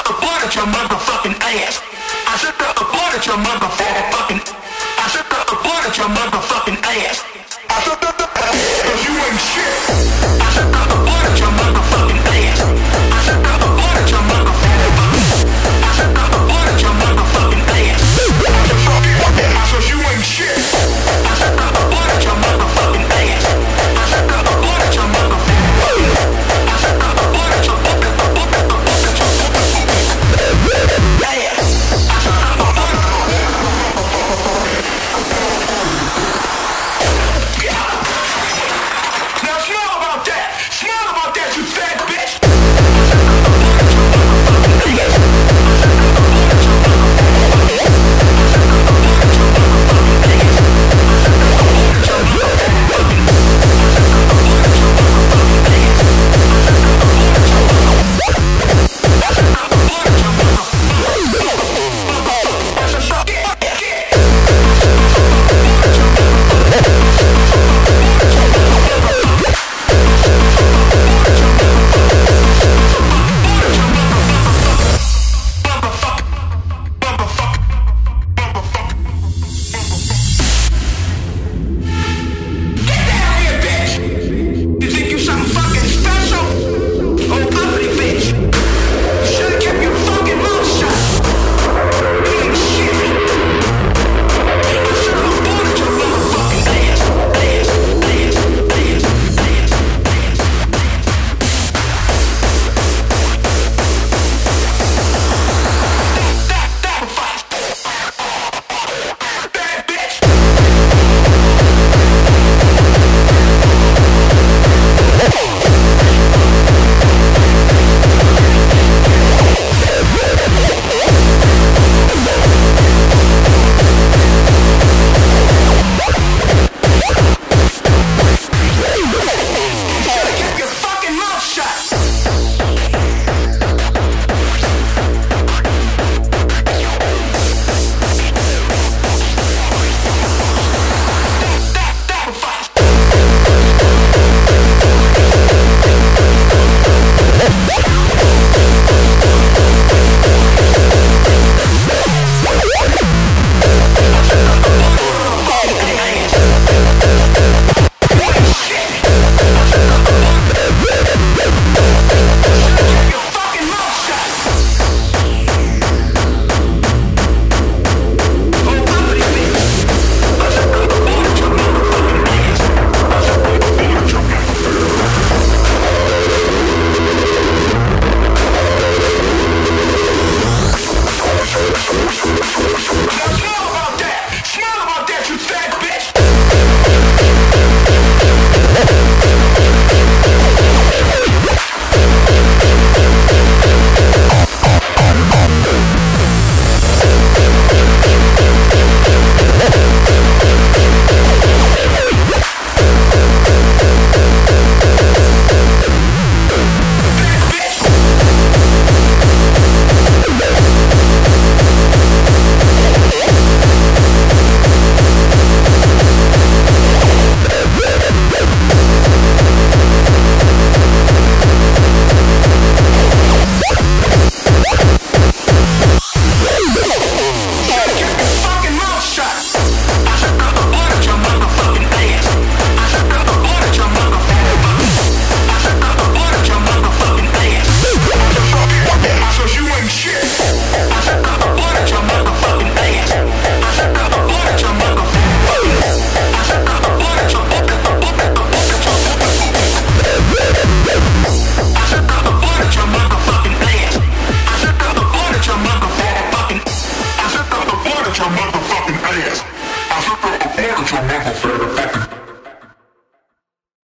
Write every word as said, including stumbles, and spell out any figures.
aborted your motherfucking ass. I should have aborted your motherfucking. I should have aborted your motherfucking ass. I should have, cause you ain't shit. I should have aborted your motherfucking ass. I should have aborted your motherfucking. I should have aborted your motherfucking ass. I should have, cause you ain't shit. I should have aborted your motherfucking ass. I should have aborted your motherfucking. I should have aborted your aborted aborted aborted your ass. I should have aborted. Now smell about that. Smell about that, you fat bitch. I should have aborted your motherfucking ass. I should have aborted your motherfucking ass. I should have aborted your motherfucking ass. I should have aborted your motherfucking ass. I should have aborted your motherfucking ass. I should have aborted your motherfucking ass. I should have aborted your motherfucking ass. I should have get get. I should have aborted your motherfucking ass. Your motherfucking ass. I should have aborted your motherfucking